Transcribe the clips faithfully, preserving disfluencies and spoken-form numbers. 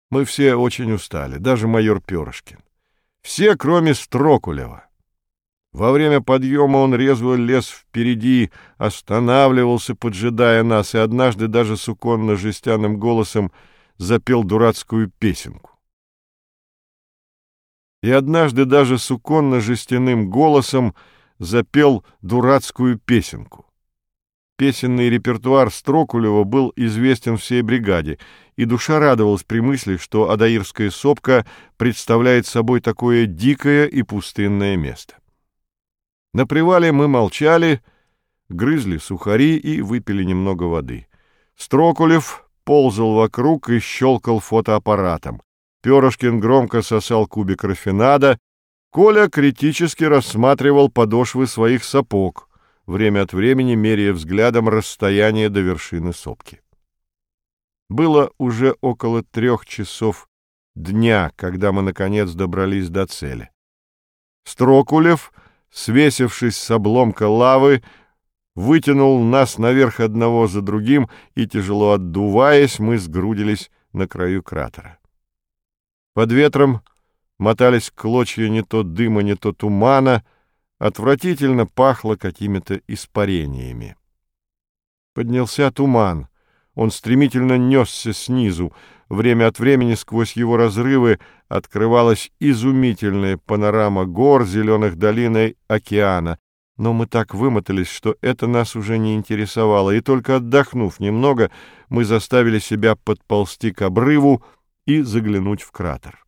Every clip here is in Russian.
Мы все очень устали, даже майор Перышкин. Все, кроме Строкулева. Во время подъема он резво лез впереди, останавливался, поджидая нас, и однажды даже суконно-жестяным голосом запел дурацкую песенку. И однажды даже суконно-жестяным голосом запел дурацкую песенку. Песенный репертуар Строкулева был известен всей бригаде, и душа радовалась при мысли, что Адаирская сопка представляет собой такое дикое и пустынное место. На привале мы молчали, грызли сухари и выпили немного воды. Строкулев ползал вокруг и щелкал фотоаппаратом. Перышкин громко сосал кубик рафинада. Коля критически рассматривал подошвы своих сапог, время от времени меряя взглядом расстояние до вершины сопки. Было уже около трех часов дня, когда мы, наконец, добрались до цели. Строкулев, свесившись с обломка лавы, вытянул нас наверх одного за другим, и, тяжело отдуваясь, мы сгрудились на краю кратера. Под ветром мотались клочья не то дыма, не то тумана, отвратительно пахло какими-то испарениями. Поднялся туман. Он стремительно несся снизу. Время от времени сквозь его разрывы открывалась изумительная панорама гор, зеленых долин и океана. Но мы так вымотались, что это нас уже не интересовало, и только отдохнув немного, мы заставили себя подползти к обрыву и заглянуть в кратер.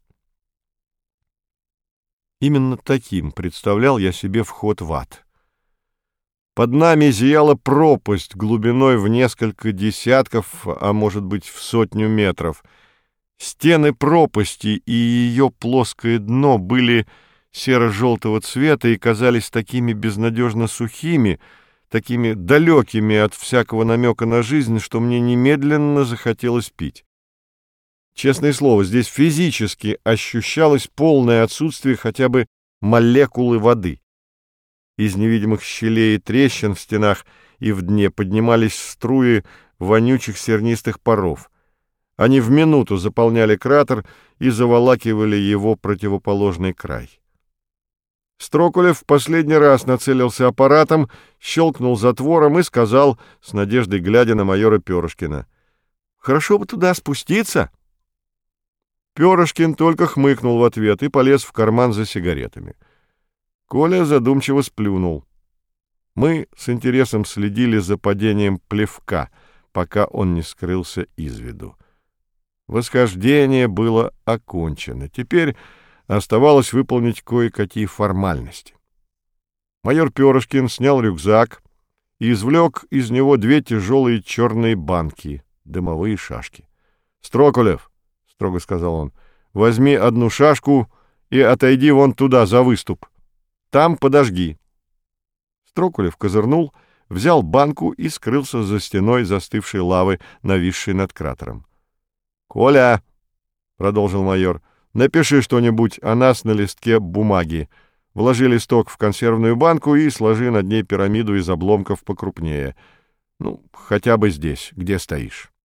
Именно таким представлял я себе вход в ад. Под нами зияла пропасть глубиной в несколько десятков, а может быть в сотню метров. Стены пропасти и ее плоское дно были серо-желтого цвета и казались такими безнадежно сухими, такими далекими от всякого намека на жизнь, что мне немедленно захотелось пить. Честное слово, здесь физически ощущалось полное отсутствие хотя бы молекулы воды. Из невидимых щелей и трещин в стенах и в дне поднимались струи вонючих сернистых паров. Они в минуту заполняли кратер и заволакивали его противоположный край. Строкулев в последний раз нацелился аппаратом, щелкнул затвором и сказал, с надеждой глядя на майора Перышкина: «Хорошо бы туда спуститься». Перышкин только хмыкнул в ответ и полез в карман за сигаретами. Коля задумчиво сплюнул. Мы с интересом следили за падением плевка, пока он не скрылся из виду. Восхождение было окончено. Теперь оставалось выполнить кое-какие формальности. Майор Перышкин снял рюкзак и извлек из него две тяжелые черные банки, дымовые шашки. «Строкулев», — строго сказал он, — «возьми одну шашку и отойди вон туда, за выступ. Там подожги». Строкулев козырнул, взял банку и скрылся за стеной застывшей лавы, нависшей над кратером. «Коля», — продолжил майор, — «напиши что-нибудь о нас на листке бумаги. Вложи листок в консервную банку и сложи над ней пирамиду из обломков покрупнее. Ну, хотя бы здесь, где стоишь».